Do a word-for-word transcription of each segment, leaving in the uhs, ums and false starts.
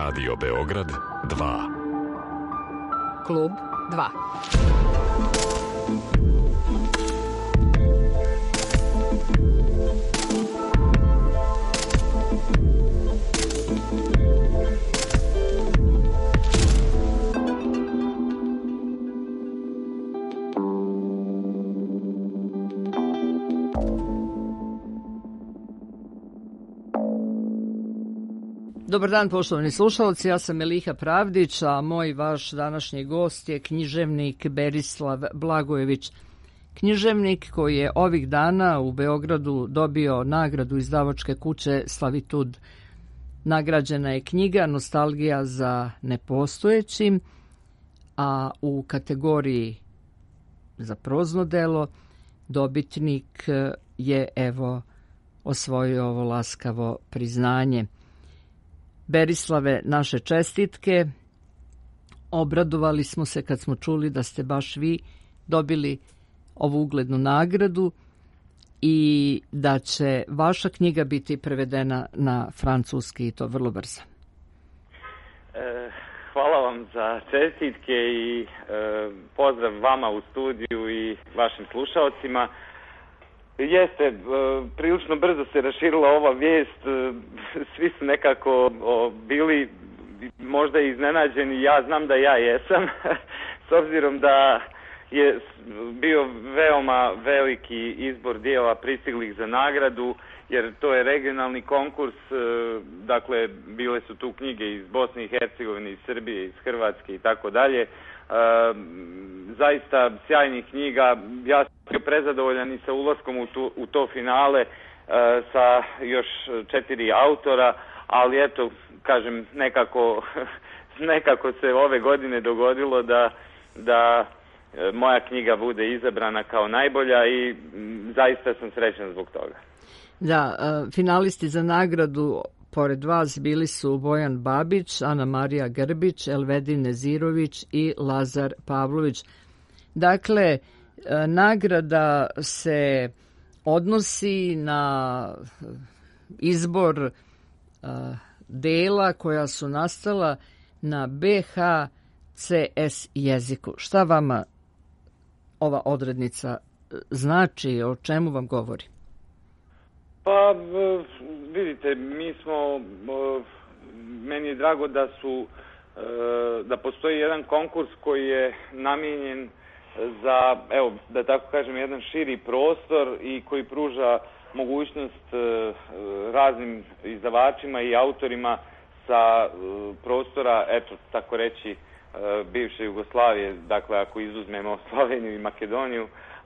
Radio Beograd dva. Klub dva. Dobar dan, poštovani slušalci, ja sam Meliha Pravdić, a moj vaš današnji gost je književnik Berislav Blagojević. Književnik koji je ovih dana u Beogradu dobio nagradu izdavačke kuće Slavitud. Nagrađena je knjiga Nostalgija za nepostojećim, a u kategoriji za prozno delo dobitnik je evo osvojio ovo laskavo priznanje. Berislave, naše čestitke. Obradovali smo se kad smo čuli da ste baš vi dobili ovu uglednu nagradu i da će vaša knjiga biti prevedena na francuski i to vrlo brzo. E, hvala vam za čestitke i e, pozdrav vama u studiju i vašim slušalcima. Jeste, prilično brzo se raširila ova vijest, svi su nekako bili možda iznenađeni, ja znam da ja jesam, s obzirom da je bio veoma veliki izbor dijela pristiglih za nagradu, jer to je regionalni konkurs, dakle bile su tu knjige iz Bosne i Hercegovine, iz Srbije, iz Hrvatske i tako dalje. Zaista sjajnih knjiga, ja sam bio prezadovoljan i sa ulaskom u, tu, u to finale sa još četiri autora, ali eto, kažem, nekako, nekako se ove godine dogodilo da, da moja knjiga bude izabrana kao najbolja i zaista sam srećan zbog toga. Da, finalisti za nagradu pored vas bili su Bojan Babić, Ana Marija Grbić, Elvedin Nezirović i Lazar Pavlović. Dakle, nagrada se odnosi na izbor dela koja su nastala na be ha ce es jeziku. Šta vama ova odrednica znači, o čemu vam govori? Pa, vidite, mi smo, meni je drago da su, da postoji jedan konkurs koji je namijenjen za, evo, da tako kažem, jedan širi prostor i koji pruža mogućnost raznim izdavačima i autorima sa prostora, eto, tako reći, bivše Jugoslavije, dakle, ako izuzmemo Sloveniju i Makedoniju.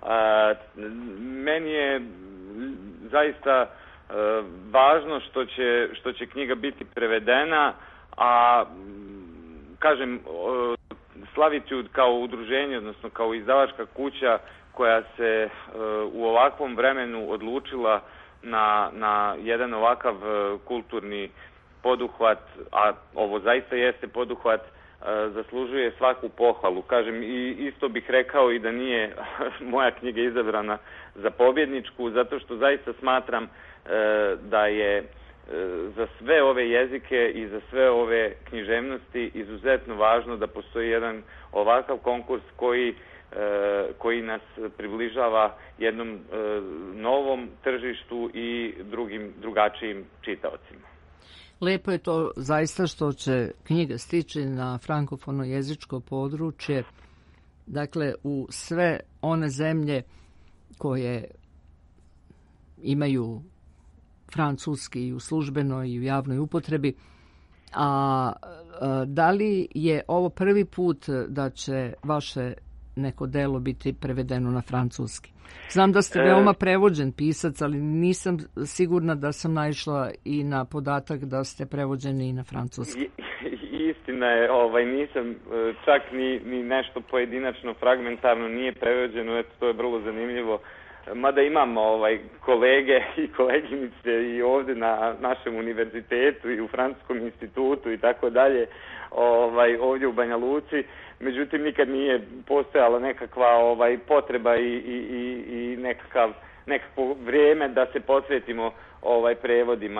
Meni je zaista važno što će, što će knjiga biti prevedena, a kažem, Slavitud kao udruženje, odnosno kao izdavačka kuća koja se u ovakvom vremenu odlučila na, na jedan ovakav kulturni poduhvat, a ovo zaista jeste poduhvat, zaslužuje svaku pohvalu. Kažem, i isto bih rekao i da nije moja knjiga izabrana za pobjedničku, zato što zaista smatram da je za sve ove jezike i za sve ove književnosti izuzetno važno da postoji jedan ovakav konkurs koji, koji nas približava jednom novom tržištu i drugim, drugačijim čitaocima. Lepo je to zaista što će knjiga stići na frankofono jezičko područje, dakle u sve one zemlje koje imaju francuski i u službenoj i u javnoj upotrebi. A, a da li je ovo prvi put da će vaše neko delo biti prevedeno na francuski? Znam da ste e... veoma prevođen pisac, ali nisam sigurna da sam naišla i na podatak da ste prevođeni i na francuski. Istina je, ovaj, nisam čak ni, ni nešto pojedinačno, fragmentarno nije prevođeno, eto, to je vrlo zanimljivo. Mada imamo ovaj, kolege i koleginice i ovdje na našem univerzitetu i u Francuskom institutu i tako dalje, ovaj, ovdje u Banja Luci. Međutim, nikad nije postojala nekakva ovaj, potreba i, i, i nekakav, nekakvo vrijeme da se posvetimo ovaj, prevodima. E,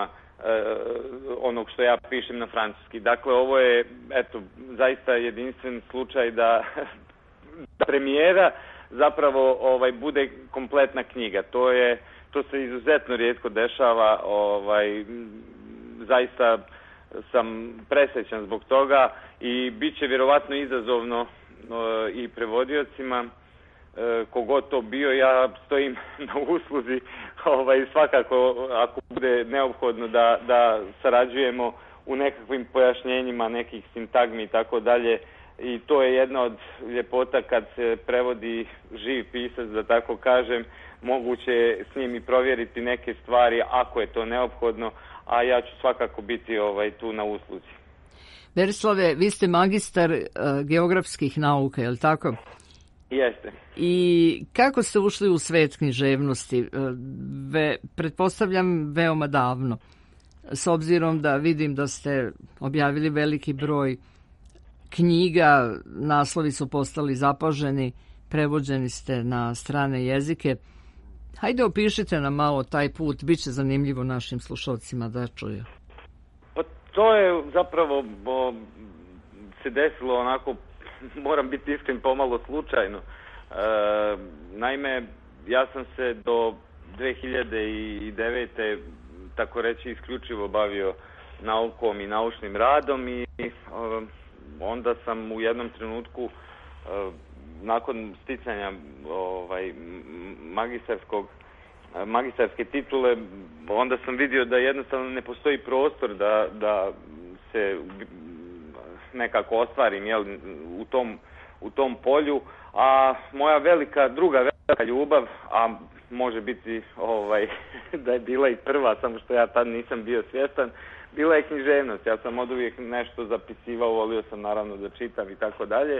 onog što ja pišem na francuski. Dakle, ovo je, eto, zaista jedinstven slučaj da, da premijera zapravo ovaj, bude kompletna knjiga. To je, to se izuzetno rijetko dešava, ovaj, zaista sam presrećan zbog toga i bit će vjerovatno izazovno i prevodiocima. Kogod to bio, ja stojim na usluzi, ovaj, svakako ako bude neophodno da, da sarađujemo u nekakvim pojašnjenjima nekih sintagmi i tako dalje. I to je jedna od ljepota kad se prevodi živ pisac, da tako kažem, moguće s njim i provjeriti neke stvari ako je to neophodno, a ja ću svakako biti ovaj, tu na usluzi. Berislave, vi ste magistar uh, geografskih nauka, je li tako? Jeste. I kako ste ušli u svet književnosti? Ve, pretpostavljam veoma davno, s obzirom da vidim da ste objavili veliki broj knjiga, naslovi su postali zapaženi, prevođeni ste na strane jezike. Hajde opišite nam malo taj put, bit će zanimljivo našim slušalcima da čuju. Pa to je zapravo bo, se desilo onako, moram biti iskren, pomalo slučajno. E, naime, ja sam se do dve hiljade devete tako reći isključivo bavio naukom i naučnim radom i e, onda sam u jednom trenutku e, nakon sticanja ovaj, magistarskog magistarske titule, onda sam vidio da jednostavno ne postoji prostor da, da se nekako ostvarim, jel, u tom, u tom polju, a moja velika, druga velika ljubav, a može biti ovaj, da je bila i prva, samo što ja tad nisam bio svjestan, bila je književnost. Ja sam od uvijek nešto zapisivao, volio sam naravno da čitam i tako dalje.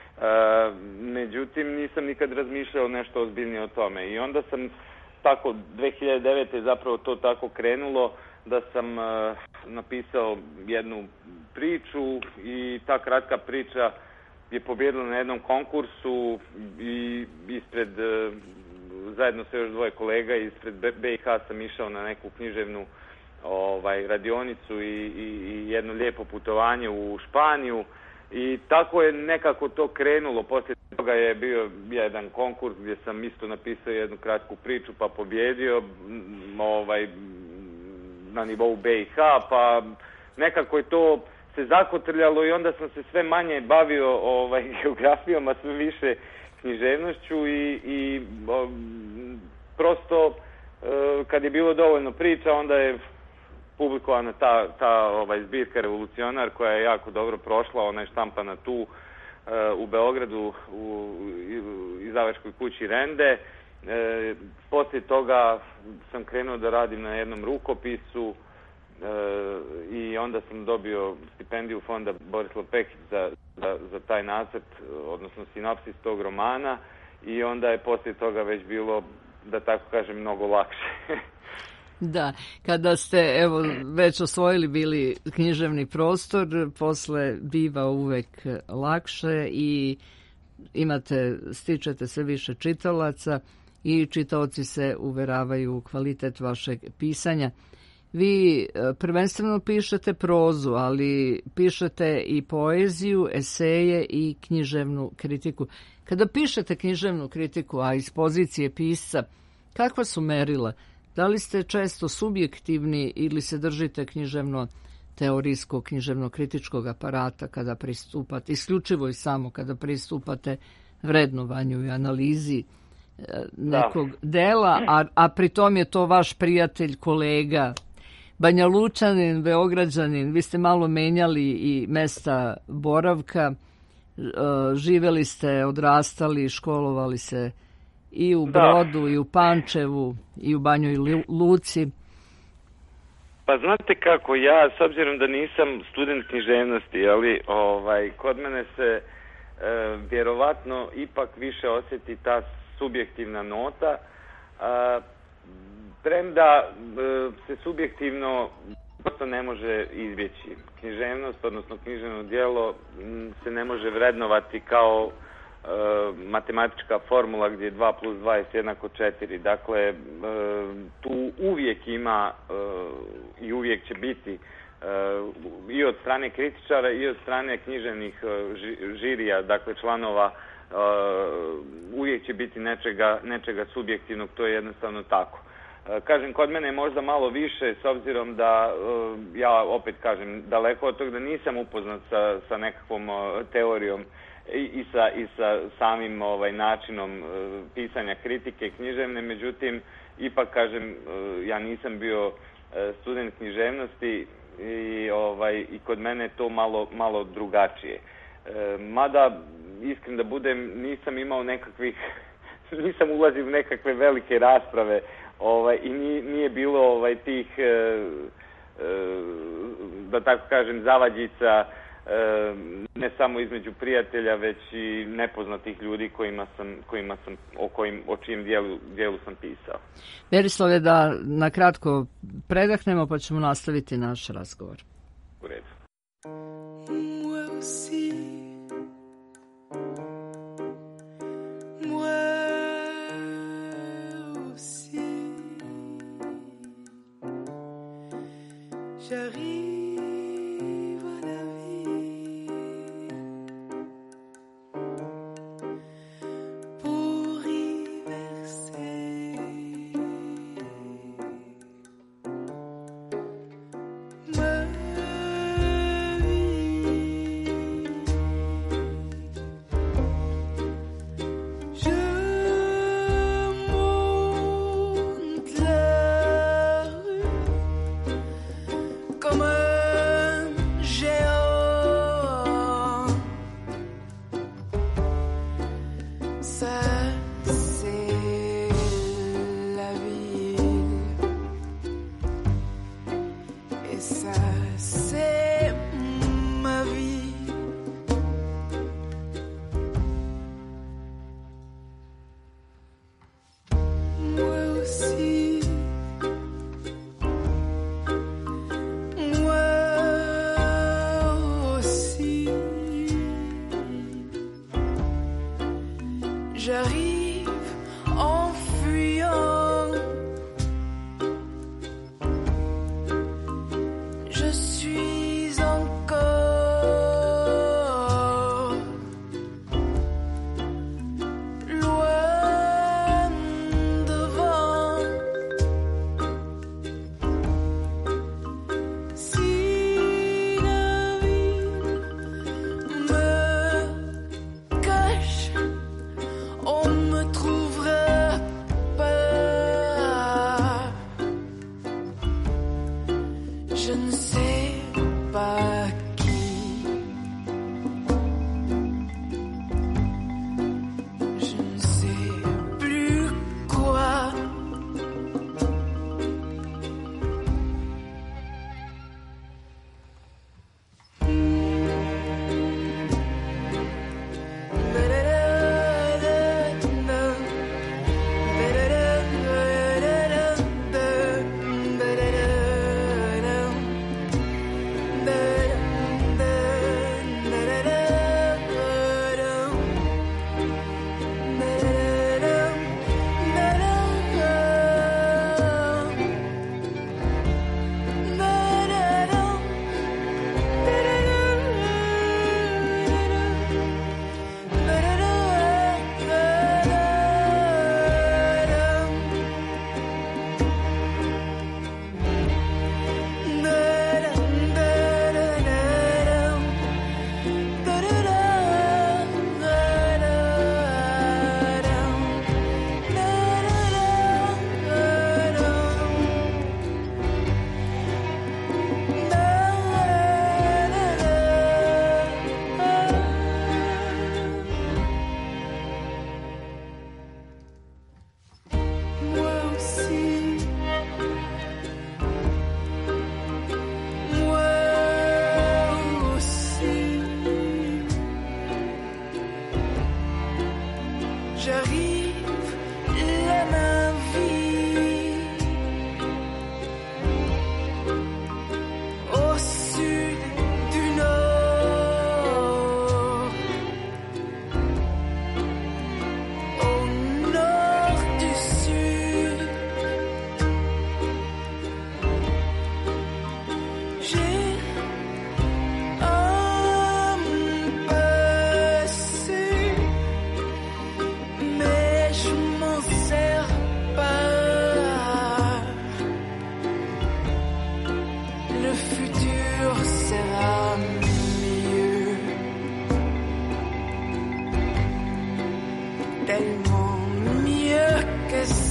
Međutim, nisam nikad razmišljao nešto ozbiljnije o tome. I onda sam tako, dve hiljade devete zapravo to tako krenulo, da sam uh, napisao jednu priču i ta kratka priča je pobjedila na jednom konkursu i ispred, uh, zajedno sa još dvoje kolega, ispred B i H sam išao na neku književnu ovaj, radionicu i, i, i jedno lijepo putovanje u Španiju i tako je nekako to krenulo. Poslije toga je bio jedan konkurs gdje sam isto napisao jednu kratku priču pa pobjedio ovaj, na nivou B i H, pa nekako je to se zakotrljalo i onda sam se sve manje bavio ovaj, geografijom, a sve više književnošću i, i o, prosto e, kad je bilo dovoljno priča, onda je publikovana ta, ta ovaj, zbirka Revolucionar koja je jako dobro prošla, ona je štampana tu e, u Beogradu u izdavačkoj kući Rende. E, poslije toga sam krenuo da radim na jednom rukopisu e, i onda sam dobio stipendiju fonda Borislav Pekić za, za, za taj nacrt, odnosno sinopsis tog romana i onda je poslije toga već bilo, da tako kažem, mnogo lakše. Da, kada ste evo već osvojili bili književni prostor, posle biva uvek lakše i imate, stičete sve više čitalaca i čitaoci se uveravaju u kvalitet vašeg pisanja. Vi prvenstveno pišete prozu, ali pišete i poeziju, eseje i književnu kritiku. Kada pišete književnu kritiku, a iz pozicije pisca, kakva su merila? Da li ste često subjektivni ili se držite književno-teorijskog, književno-kritičkog aparata kada pristupate, isključivo i samo kada pristupate vrednovanju i analizi nekog da. dela, a, a pritom je to vaš prijatelj, kolega, Banja Lučanin, Beograđanin, vi ste malo menjali i mesta boravka, živeli ste, odrastali, školovali se i u Brodu, da. i u Pančevu, i u Banjoj Luci. Pa znate kako, ja s obzirom da nisam student književnosti, ali ovaj, kod mene se e, vjerovatno ipak više osjeti ta subjektivna nota, a, premda e, se subjektivno prosto ne može izbjeći. Književnost, odnosno književno djelo, se ne može vrednovati kao matematička formula gdje dva plus dva je jednako četiri. Dakle, tu uvijek ima i uvijek će biti i od strane kritičara i od strane književnih žirija, dakle članova, uvijek će biti nečega, nečega subjektivnog, to je jednostavno tako. Kažem, kod mene je možda malo više, s obzirom da, ja opet kažem, daleko od toga da nisam upoznat sa, sa nekakvom teorijom i, i, sa, i sa samim ovaj, načinom pisanja kritike književne, međutim, ipak kažem, ja nisam bio student književnosti i, ovaj, i kod mene je to malo, malo drugačije. Mada, iskren da budem, nisam imao nekakvih, nisam ulazio u nekakve velike rasprave, ovaj, i nije, nije bilo ovaj, tih, e, e, da tako kažem, zavadjica, e, ne samo između prijatelja, već i nepoznatih ljudi kojima sam, kojima sam, o, kojim, o čijem dijelu, dijelu sam pisao. Berislave, da na kratko predahnemo pa ćemo nastaviti naš razgovor. U redu. J'arrive à la vie pour y verser ma vie. Je monte la rue comme un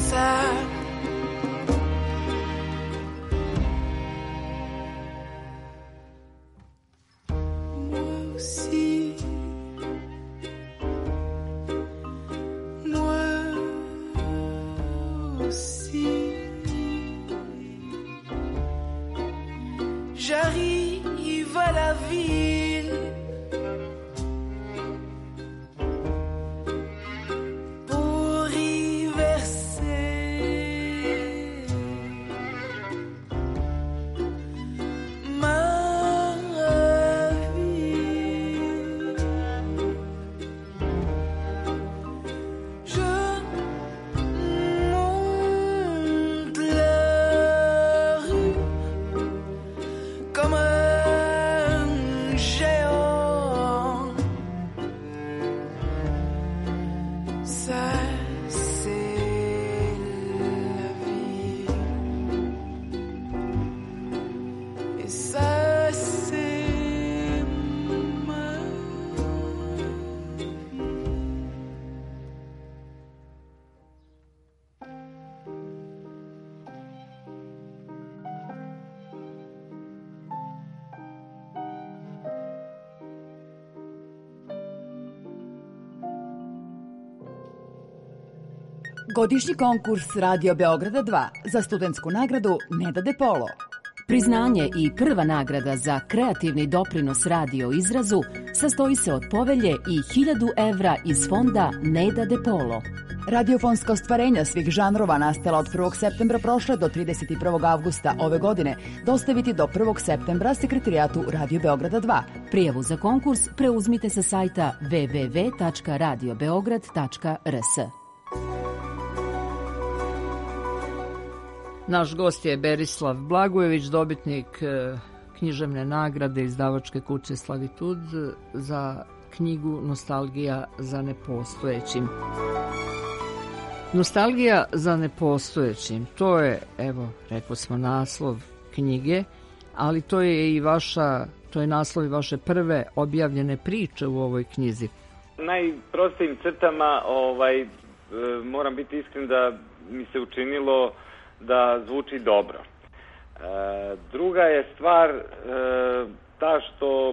ça. Moi aussi, moi aussi, j'arrive à la ville pour y verser ma vie. Je monte la rue comme un géant. Ça, c'est la vie. Et ça, c'est ma vie. Godišnji konkurs Radio Beograda dva za studentsku nagradu Neda De Polo. Priznanje i prva nagrada za kreativni doprinos radio izrazu sastoji se od povelje i hiljadu evra iz fonda Neda De Polo. Radiofonska ostvarenja svih žanrova nastala od prvog septembra prošle do trideset prvog avgusta ove godine dostaviti do prvog septembra sekretarijatu Radio Beograda dva. Prijavu za konkurs preuzmite sa sajta w w w tačka radio beograd tačka r s. Naš gost je Berislav Blagojević, dobitnik e, književne nagrade izdavačke kuće Slavitud za knjigu Nostalgija za nepostojećim. Nostalgija za nepostojećim, to je, evo, rekli smo, naslov knjige, ali to je i vaša, to je naslov i vaše prve objavljene priče u ovoj knjizi. Najprostijim crtama ovaj, e, moram biti iskren da mi se učinilo da zvuči dobro. E, druga je stvar e, ta što e,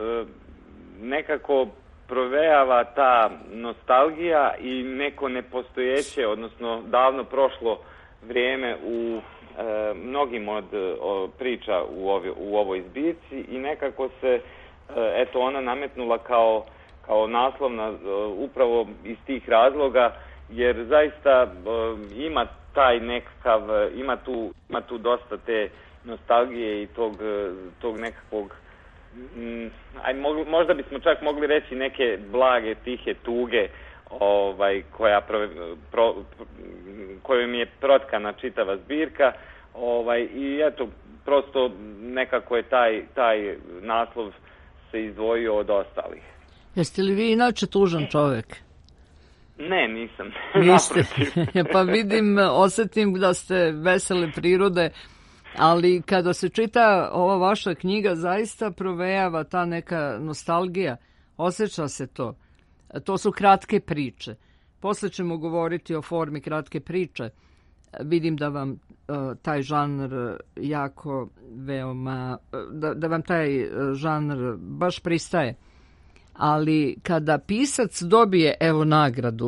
nekako provejava ta nostalgija i neko nepostojeće, odnosno davno prošlo vrijeme u e, mnogim od o, priča u, ovi, u ovoj zbirci i nekako se e, eto ona nametnula kao, kao naslovna e, upravo iz tih razloga, jer zaista e, ima taj nekakav, ima tu, ima tu dosta te nostalgije i tog, tog nekakvog, mm, aj, možda bismo čak mogli reći neke blage, tihe tuge, ovaj, koja pro, pro, kojom je protkana čitava zbirka, ovaj, i eto, prosto nekako je taj, taj naslov se izdvojio od ostalih. Jeste li vi inače tužan čovjek? Ne, nisam. Niste. Pa vidim, osjetim da ste vesele prirode, ali kada se čita ova vaša knjiga, zaista provejava ta neka nostalgija. Osjeća se to. To su kratke priče. Posle ćemo govoriti o formi kratke priče. Vidim da vam uh, taj žanr jako veoma, da, da vam taj žanr baš pristaje. Ali kada pisac dobije, evo, nagradu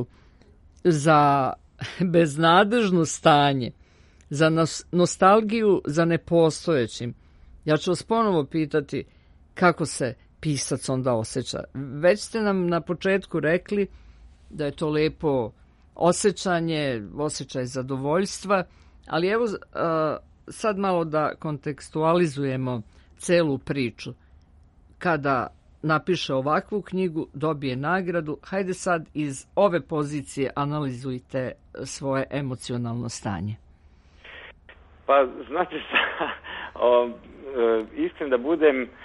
za beznadežno stanje, za nostalgiju za nepostojećim, ja ću vas ponovo pitati kako se pisac onda osjeća. Već ste nam na početku rekli da je to lepo osjećanje, osjećaj zadovoljstva, ali evo sad malo da kontekstualizujemo celu priču. Kada napiše ovakvu knjigu, dobije nagradu, hajde sad iz ove pozicije analizujte svoje emocionalno stanje. Pa, znate šta, o, e, iskreno da budem, e,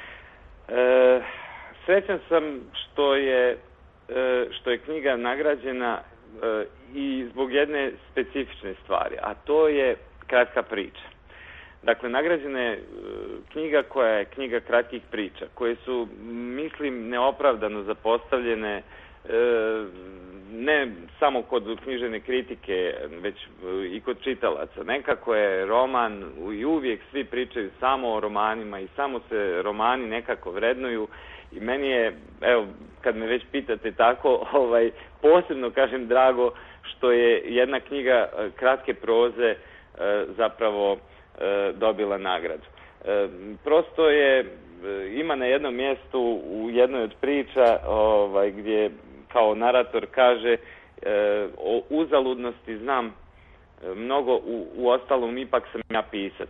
srećan sam što je, e, što je knjiga nagrađena e, i zbog jedne specifične stvari, a to je kratka priča. Dakle, nagrađena je e, knjiga koja je knjiga kratkih priča, koje su, mislim, neopravdano zapostavljene ne samo kod književne kritike, već i kod čitalaca. Nekako je roman, i uvijek svi pričaju samo o romanima i samo se romani nekako vrednuju i meni je, evo, kad me već pitate tako, ovaj, posebno kažem drago što je jedna knjiga kratke proze zapravo dobila nagradu. Prosto je, ima na jednom mjestu u jednoj od priča ovaj, gdje kao narator kaže o uzaludnosti znam mnogo, u, u ostalom ipak sam ja pisac.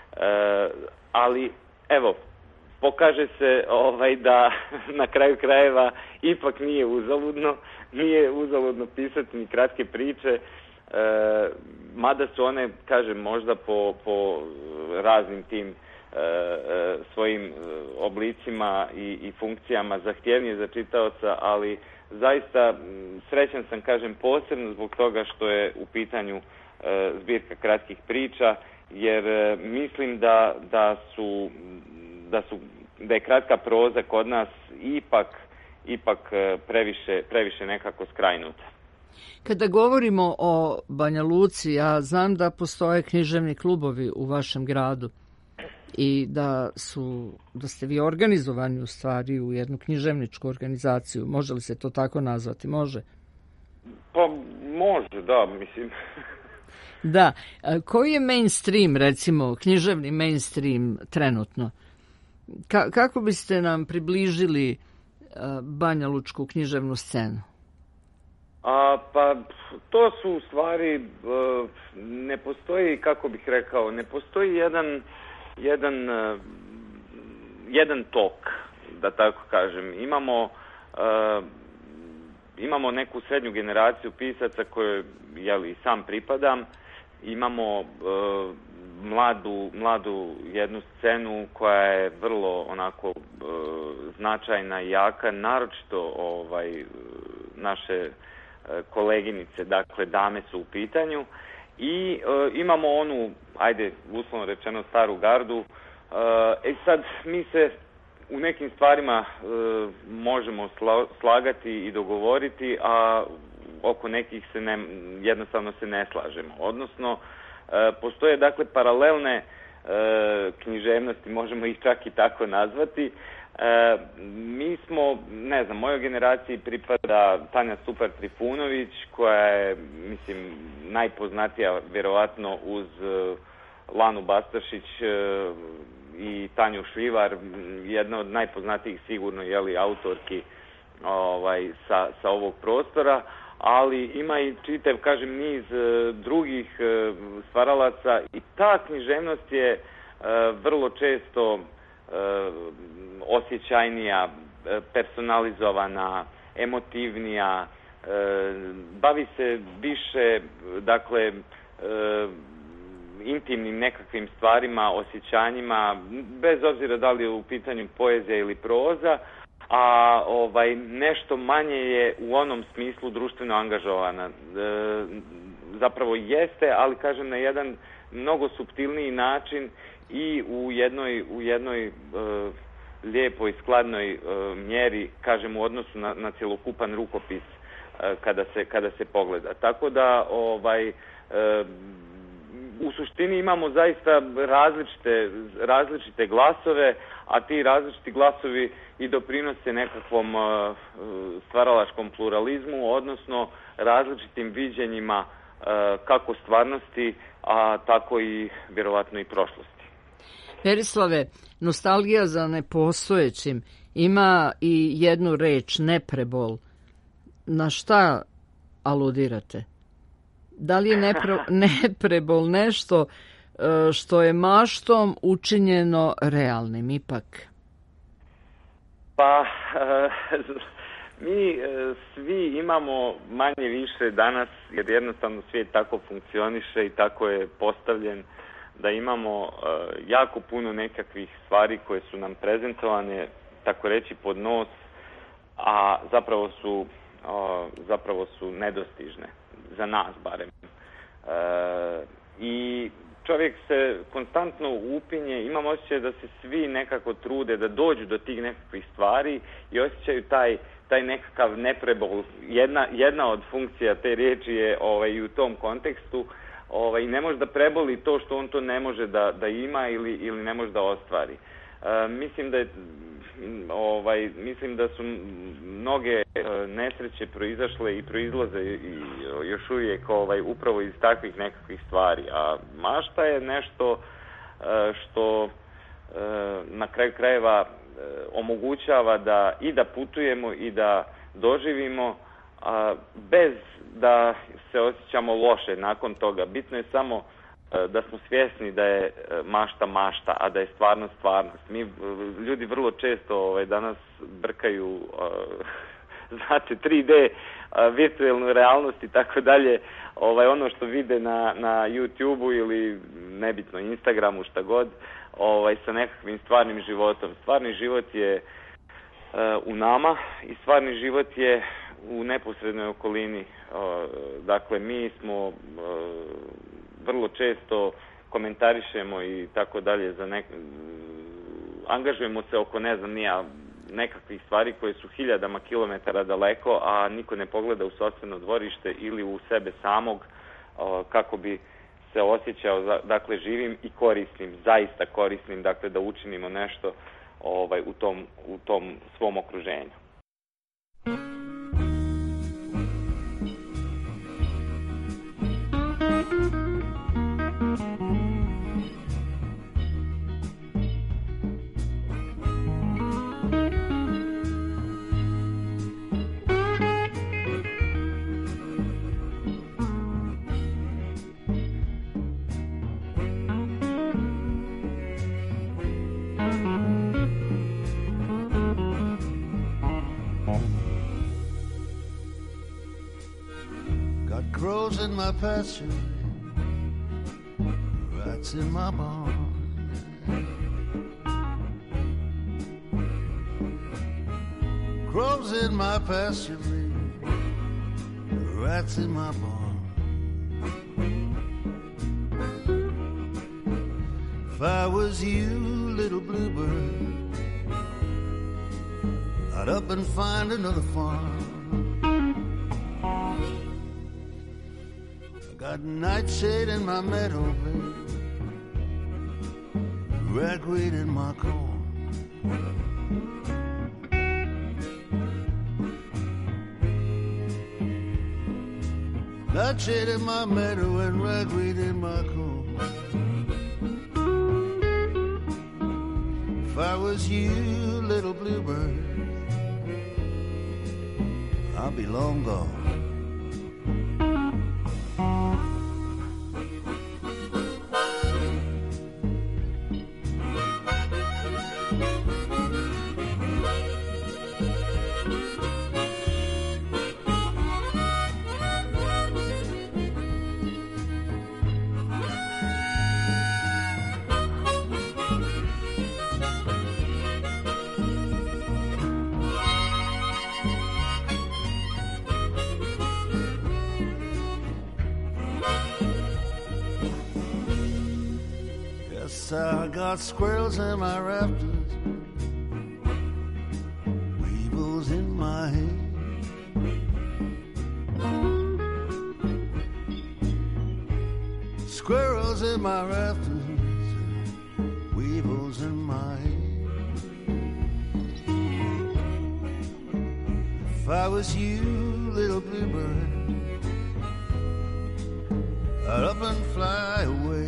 Ali evo, pokaže se ovaj, da na kraju krajeva ipak nije uzaludno, nije uzaludno pisati ni kratke priče, e, mada su one, kažem, možda po, po raznim tim e, e, svojim oblicima i, i funkcijama zahtjevnije za čitaoca, ali zaista srećan sam, kažem, posebno zbog toga što je u pitanju e, zbirka kratkih priča, jer e, mislim da, da su da su da je kratka proza kod nas ipak ipak previše previše nekako skrajnuta. Kada govorimo o Banja Luci, ja znam da postoje književni klubovi u vašem gradu i da su da ste vi organizovani u stvari u jednu književničku organizaciju. Može li se to tako nazvati? Može? Pa može, da, mislim. Da. Koji je mainstream, recimo, književni mainstream trenutno? Ka- kako biste nam približili uh, Banja Lučku književnu scenu? A, pa to su u stvari, uh, ne postoji, kako bih rekao, ne postoji jedan, jedan, uh, jedan tok, da tako kažem. Imamo, uh, imamo neku srednju generaciju pisaca koje, jeli, sam pripadam, imamo uh, mladu, mladu jednu scenu koja je vrlo onako e, značajna i jaka, naročito ovaj, naše e, koleginice, dakle dame su u pitanju i e, imamo onu, ajde uslovno rečeno, staru gardu. E sad mi se u nekim stvarima e, možemo sla, slagati i dogovoriti, a oko nekih se ne, jednostavno se ne slažemo. Odnosno, E, postoje dakle paralelne e, književnosti, možemo ih čak i tako nazvati. E, mi smo, ne znam, mojoj generaciji pripada Tanja Supar-Trifunović, koja je, mislim, najpoznatija vjerovatno uz e, Lanu Bastašić e, i Tanju Šljivar, jedna od najpoznatijih sigurno, jeli, autorki ovaj, sa, sa ovog prostora. Ali ima i čitav, kažem, niz e, drugih e, stvaralaca i ta književnost je e, vrlo često e, osjećajnija, e, personalizovana, emotivnija, e, bavi se više, dakle, e, intimnim nekakvim stvarima, osjećanjima, bez obzira da li je u pitanju poezija ili proza, a ovaj nešto manje je u onom smislu društveno angažovana. E, zapravo jeste, ali kažem na jedan mnogo suptilniji način i u jednoj u jednoj e, lijepoj, skladnoj e, mjeri, kažem, u odnosu na, na cjelokupan rukopis e, kada se kada se pogleda. Tako da ovaj e, u suštini imamo zaista različite, različite glasove, a ti različiti glasovi i doprinose nekakvom uh, stvaralačkom pluralizmu, odnosno različitim viđenjima uh, kako stvarnosti, a tako i vjerovatno i prošlosti. Berislave, nostalgija za nepostojećim ima i jednu reč, neprebol. Na šta aludirate? Da li je nepre, neprebol nešto što je maštom učinjeno realnim ipak? Pa, mi svi imamo manje više danas, jer jednostavno svijet tako funkcioniše i tako je postavljen, da imamo jako puno nekakvih stvari koje su nam prezentovane, tako reći, pod nos, a zapravo su, zapravo su nedostižne. Za nas barem. E, I čovjek se konstantno upinje, imam osjećaj da se svi nekako trude da dođu do tih nekakvih stvari i osjećaju taj, taj nekakav neprebol. Jedna, jedna od funkcija te riječi je ovaj, i u tom kontekstu ovaj, ne može da preboli to što on to ne može da, da ima ili, ili ne može da ostvari. E, mislim da je Ovaj, mislim da su mnoge nesreće proizašle i proizlaze i još uvijek ovaj, upravo iz takvih nekakvih stvari. A mašta je nešto što na kraju krajeva omogućava da i da putujemo i da doživimo a, bez da se osjećamo loše nakon toga. Bitno je samo da smo svjesni da je mašta mašta, a da je stvarnost stvarnost. Mi ljudi vrlo često ovaj, danas brkaju znate, tri D, virtualnu realnost i tako dalje, ovaj, ono što vide na, na YouTube-u ili nebitno Instagramu, šta god, ovaj, sa nekakvim stvarnim životom. Stvarni život je uh, u nama i stvarni život je u neposrednoj okolini. Uh, dakle, mi smo uh, vrlo često komentarišemo i tako dalje za nek... angažujemo se oko, ne znam, nija nekakvih stvari koje su hiljadama kilometara daleko, a niko ne pogleda u sopstveno dvorište ili u sebe samog kako bi se osjećao, dakle, živim i korisnim, zaista korisnim, dakle, da učinimo nešto ovaj, u tom, u tom svom okruženju. Crows in my pasture, rats in my barn. Crows in my pasture, rats in my barn. If I was you, little bluebird, I'd up and find another farm. Got nightshade in my meadow, babe, ragweed in my corn. Nightshade in my meadow and ragweed in my corn. If I was you, little bluebird, I'll be long gone. I got squirrels in my rafters, weevils in my hay. Squirrels in my rafters, weevils in my hay. If I was you, little bluebird, I'd up and fly away.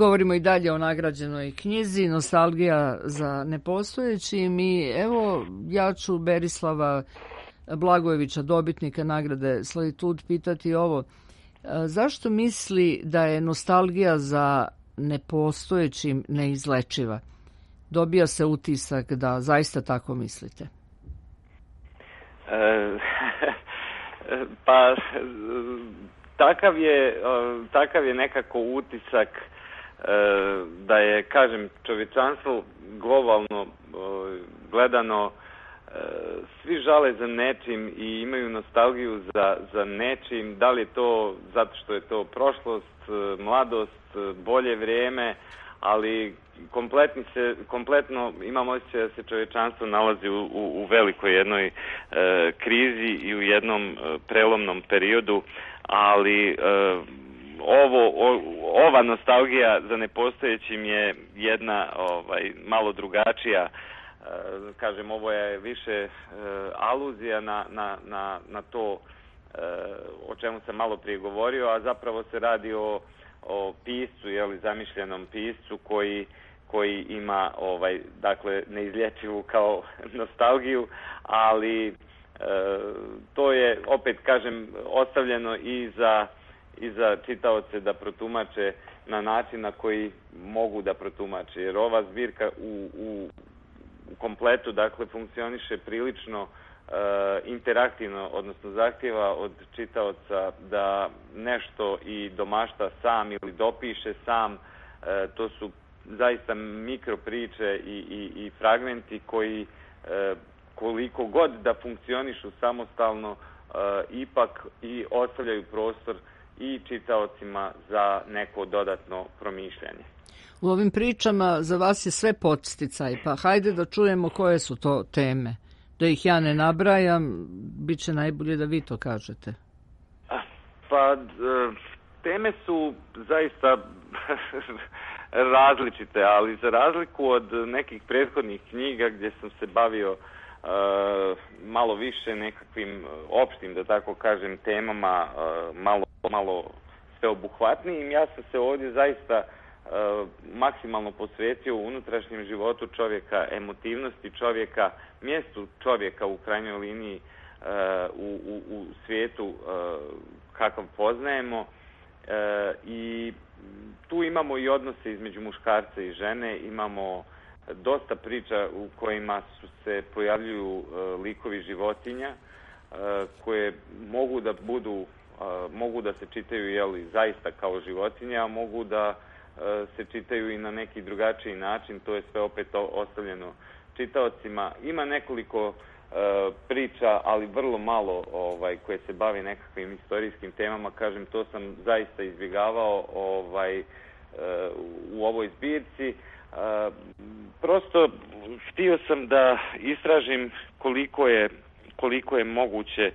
Govorimo i dalje o nagrađenoj knjizi Nostalgija za nepostojećim i evo ja ću Berislava Blagojevića, dobitnika nagrade Slavitud, pitati ovo. Zašto misli da je nostalgija za nepostojećim neizlečiva? Dobija se utisak da zaista tako mislite. E, pa takav je, takav je nekako utisak da je, kažem, čovječanstvo globalno gledano, svi žale za nečim i imaju nostalgiju za, za nečim, da li je to zato što je to prošlost, mladost, bolje vrijeme, ali kompletni se, kompletno imam osjećaj da se čovječanstvo nalazi u, u, u velikoj jednoj e, krizi i u jednom e, prelomnom periodu, ali e, ovo, o, ova nostalgija za nepostojećim je jedna ovaj, malo drugačija. E, kažem, ovo je više e, aluzija na, na, na, na to e, o čemu sam malo prije govorio, a zapravo se radi o, o piscu, jeli, zamišljenom piscu koji koji ima ovaj dakle neizlječivu kao nostalgiju, ali e, to je opet, kažem, ostavljeno i za i za čitaoce da protumače na način na koji mogu da protumače, jer ova zbirka u, u, u kompletu dakle funkcioniše prilično e, interaktivno, odnosno zahtjeva od čitaoca da nešto i domašta sam ili dopiše sam. E, to su zaista mikro priče i, i, i fragmenti koji e, koliko god da funkcionišu samostalno e, ipak i ostavljaju prostor i čitaocima za neko dodatno promišljanje. U ovim pričama za vas je sve podsticaj, pa hajde da čujemo koje su to teme. Da ih ja ne nabrajam, bit će najbolje da vi to kažete. Pa teme su zaista različite, ali za razliku od nekih prethodnih knjiga gdje sam se bavio uh, malo više nekakvim opštim, da tako kažem, temama, uh, malo, malo sveobuhvatnijim, ja sam se ovdje zaista uh, maksimalno posvetio unutrašnjem životu čovjeka, emotivnosti čovjeka, mjestu čovjeka u krajnjoj liniji uh, u, u, u svijetu uh, kakav poznajemo, uh, i tu imamo i odnose između muškarca i žene, imamo dosta priča u kojima su se pojavljuju uh, likovi životinja uh, koje mogu da budu, uh, mogu da se čitaju, jeli, zaista kao životinje, a mogu da uh, se čitaju i na neki drugačiji način. To je sve opet ostavljeno čitaocima. Ima nekoliko uh, priča, ali vrlo malo ovaj, koje se bavi nekakvim istorijskim temama. Kažem, to sam zaista izbjegavao ovaj, u ovoj zbirci. Prosto htio sam da istražim koliko je, koliko je moguće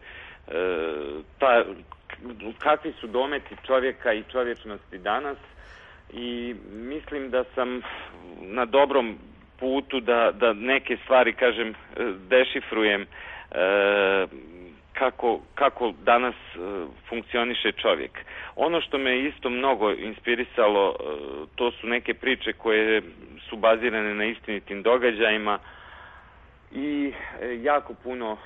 ta, kakvi su dometi čovjeka i čovječnosti danas, i mislim da sam na dobrom putu da, da neke stvari, kažem, dešifrujem kako, kako danas funkcioniše čovjek. Ono što me isto mnogo inspirisalo, to su neke priče koje su bazirane na istinitim događajima i jako puno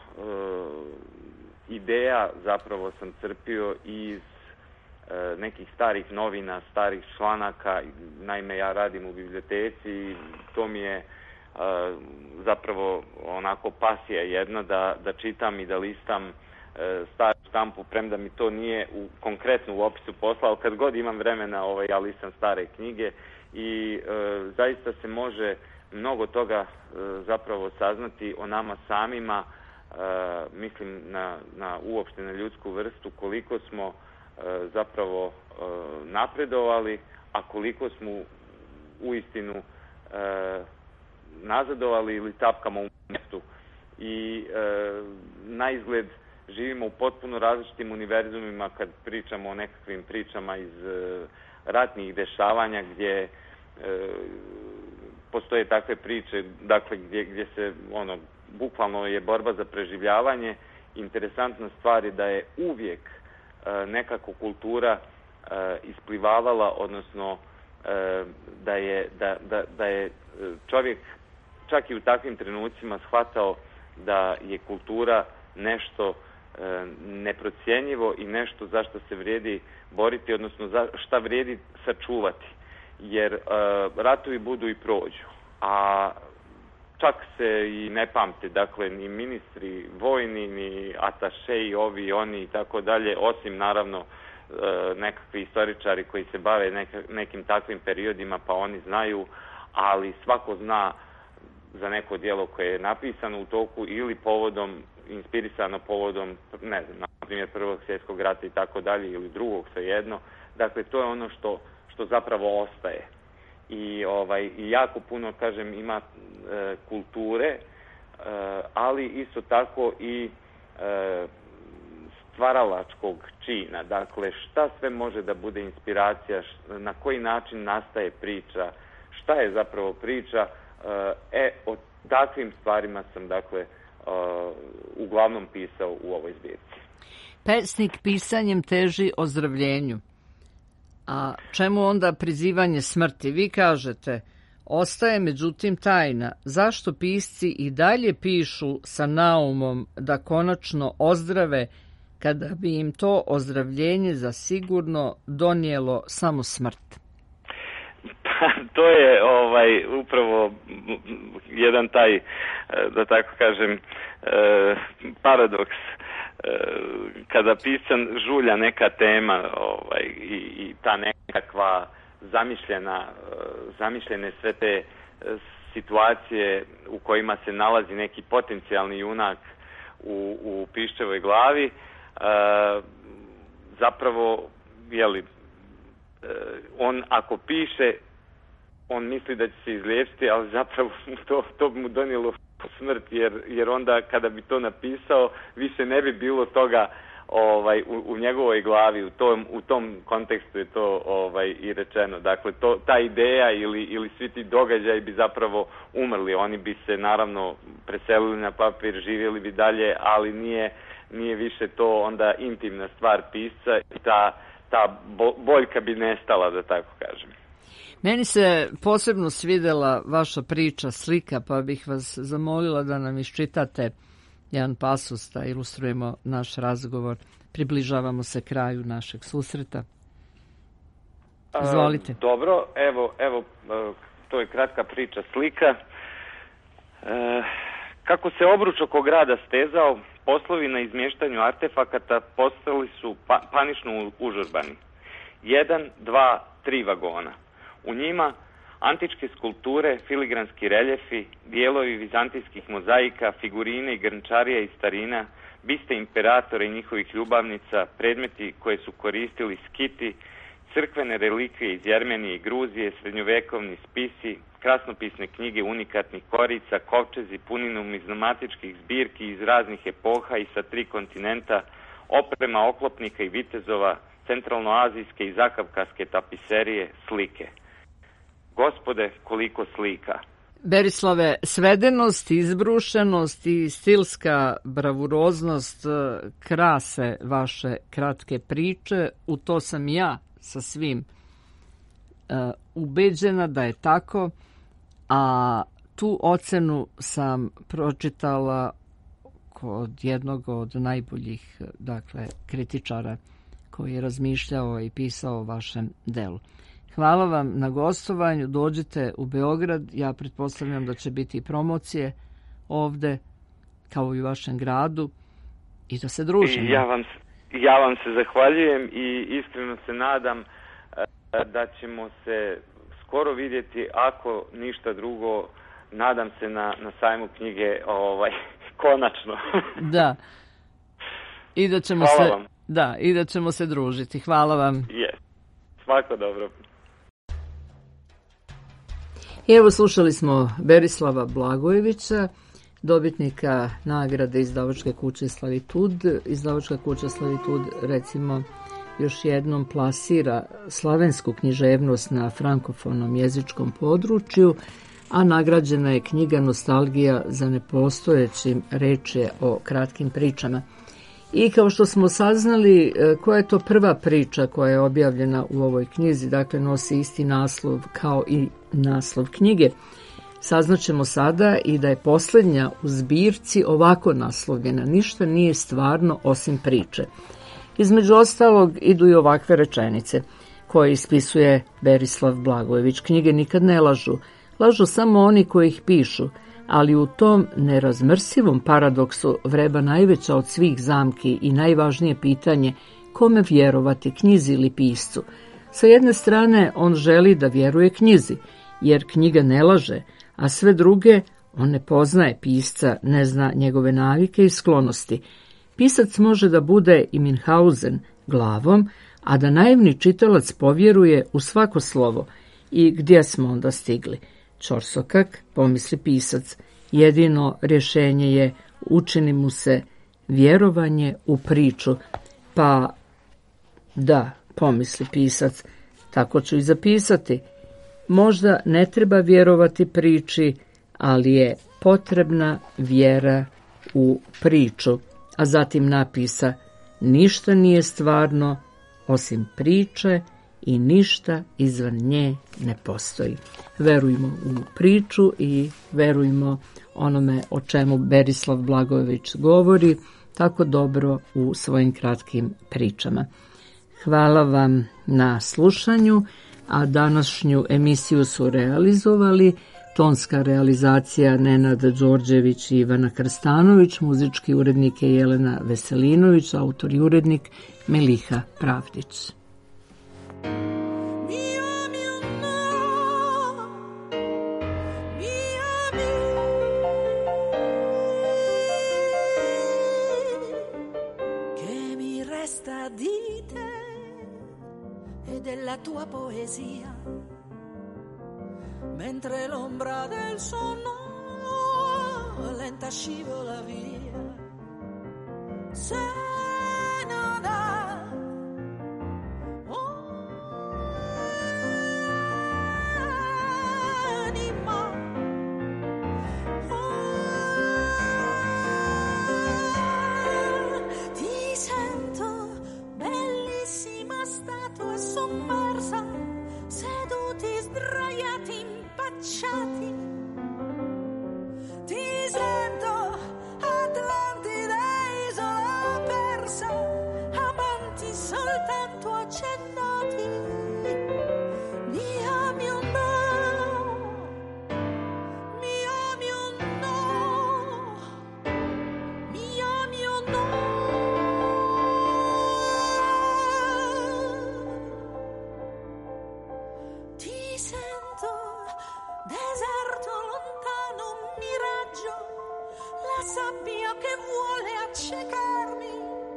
ideja zapravo sam crpio iz nekih starih novina, starih članaka. Naime, ja radim u biblioteci i to mi je uh, zapravo onako pasija jedna da, da čitam i da listam uh, staru štampu, premda mi to nije u, konkretno u opisu posla, ali kad god imam vremena ovaj, ja listam stare knjige i uh, zaista se može mnogo toga uh, zapravo saznati o nama samima, uh, mislim na, na uopšte na ljudsku vrstu, koliko smo zapravo e, napredovali, a koliko smo uistinu e, nazadovali ili tapkamo u mjestu. I e, na izgled živimo u potpuno različitim univerzumima kad pričamo o nekakvim pričama iz e, ratnih dešavanja gdje e, postoje takve priče, dakle gdje, gdje se ono, bukvalno je borba za preživljavanje. Interesantna stvar je da je uvijek nekako kultura uh, isplivavala, odnosno da je, da, da, da je čovjek čak i u takvim trenucima shvatao da je kultura nešto neprocjenjivo i nešto za što se vrijedi boriti, odnosno za šta vrijedi sačuvati. Jer ratovi budu i prođu, a čak se i ne pamte, dakle, ni ministri vojni, ni atašeji, ovi i oni i tako dalje, osim naravno nekakvi istoričari koji se bave neka, nekim takvim periodima, pa oni znaju, ali svako zna za neko djelo koje je napisano u toku ili povodom, inspirisano povodom, ne znam, na primjer Prvog svjetskog rata i tako dalje, ili drugog, svejedno. Dakle, to je ono što, što zapravo ostaje. I, ovaj, i jako puno, kažem, ima e, kulture, e, ali isto tako i e, stvaralačkog čina. Dakle, šta sve može da bude inspiracija, na koji način nastaje priča, šta je zapravo priča. E, o takvim stvarima sam, dakle, uglavnom pisao u ovoj zbirci. Pesnik pisanjem teži ozdravljenju. A čemu onda prizivanje smrti? Vi kažete, ostaje međutim tajna. Zašto pisci i dalje pišu sa naumom da konačno ozdrave, kada bi im to ozdravljenje zasigurno donijelo samo smrt? Pa, to je ovaj upravo jedan taj, da tako kažem, paradoks. Kada pisan žulja neka tema ovaj, i, i ta nekakva zamišljena, zamišljene sve te situacije u kojima se nalazi neki potencijalni junak u, u Piščevoj glavi, zapravo, jeli, on ako piše, on misli da će se izliječiti, ali zapravo to, to bi mu donijelo smrt, jer, jer onda kada bi to napisao, više ne bi bilo toga ovaj, u, u njegovoj glavi, u tom, u tom kontekstu je to ovaj, i rečeno. Dakle, to, ta ideja ili, ili svi ti događaji bi zapravo umrli, oni bi se naravno preselili na papir, živjeli bi dalje, ali nije, nije više to onda intimna stvar pisca i ta ta boljka bi nestala, da tako kažem. Meni se posebno svidjela vaša priča Slika, pa bih vas zamolila da nam iščitate jedan pasus da ilustrujemo naš razgovor. Približavamo se kraju našeg susreta. Izvolite. E, dobro, evo, evo, to je kratka priča Slika. E, kako se obruč oko grada stezao, poslovi na izmještanju artefakata postali su pa, panično užurbani. Jedan, dva, tri vagona. U njima antičke skulpture, filigranski reljefi, dijelovi vizantijskih mozaika, figurine i grnčarija iz starina, biste imperatora i njihovih ljubavnica, predmeti koje su koristili skiti, crkvene relikvije iz Jermenije i Gruzije, srednjovekovni spisi, krasnopisne knjige unikatnih korica, kovčezi puni numizmatičkih zbirki iz raznih epoha i sa tri kontinenta, oprema oklopnika i vitezova, centralnoazijske i zakavkaske tapiserije, slike. Gospode, koliko slika! Berislave, svedenost, izbrušenost i stilska bravuroznost krase vaše kratke priče, u to sam ja sa svim uh, ubeđena da je tako, a tu ocenu sam pročitala kod jednog od najboljih, dakle, kritičara koji je razmišljao i pisao o vašem delu. Hvala vam na gostovanju, dođite u Beograd, ja pretpostavljam da će biti promocije ovde, kao i u vašem gradu, i da se družimo. Ja vam, ja vam se zahvaljujem i iskreno se nadam da ćemo se skoro vidjeti, ako ništa drugo, nadam se na, na sajmu knjige, ovaj, konačno. Da. I da ćemo Hvala se, vam. Da, i da ćemo se družiti. Hvala vam. Yes. Svako dobro. I evo slušali smo Berislava Blagojevića, dobitnika nagrade Izdavačke kuće Slavitud. Izdavačka kuća Slavitud, recimo, još jednom plasira slavensku književnost na frankofonom jezičkom području, a nagrađena je knjiga Nostalgija za nepostojećim, reč je o kratkim pričama. I kao što smo saznali, koja je to prva priča koja je objavljena u ovoj knjizi, dakle nosi isti naslov kao i naslov knjige, saznaćemo sada i da je posljednja u zbirci ovako naslovljena: Ništa nije stvarno osim priče. Između ostalog idu i ovakve rečenice koje ispisuje Berislav Blagojević. Knjige nikad ne lažu, lažu samo oni koji ih pišu, ali u tom nerazmrsivom paradoksu vreba najveća od svih zamki i najvažnije pitanje kome vjerovati, knjizi ili piscu. Sa jedne strane on želi da vjeruje knjizi, jer knjiga ne laže, a sve druge on ne poznaje pisca, ne zna njegove navike i sklonosti. Pisac može da bude i Münchhausen glavom, a da naivni čitalac povjeruje u svako slovo. I gdje smo onda stigli? Ćorsokak, pomisli pisac, jedino rješenje je učini mu se vjerovanje u priču. Pa da, pomisli pisac, tako ću i zapisati. Možda ne treba vjerovati priči, ali je potrebna vjera u priču. A zatim napisa: ništa nije stvarno osim priče i ništa izvan nje ne postoji. Verujmo u priču i verujmo onome o čemu Berislav Blagojević govori tako dobro u svojim kratkim pričama. Hvala vam na slušanju, a današnju emisiju su realizovali tonska realizacija Nenad Đorđević i Ivana Krstanović, muzički urednik je Jelena Veselinović, autor i urednik Meliha Pravdić. Della tua poesia, mentre l'ombra del sonno lenta scivola via, se non ha anima, ti sento bellissima statua sommersa, seduti sdraiati impacciati, ti sento Atlantide, isola persa, amanti soltanto accennati, mi ami o no, mi ami o no, mi ami o no. Deserto lontano, un miraggio, la sabbia che vuole accecarmi.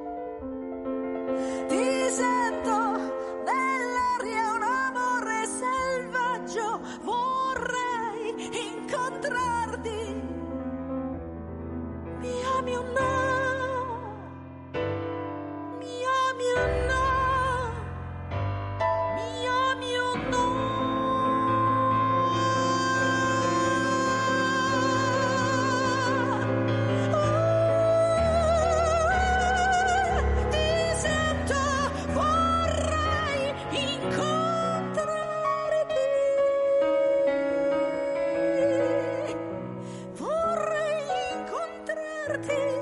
Ti sento nell'aria un amore selvaggio, vorrei incontrarti. Mi ami o no? Mi ami o no? Mi ami o no? Vorrei incontrarti.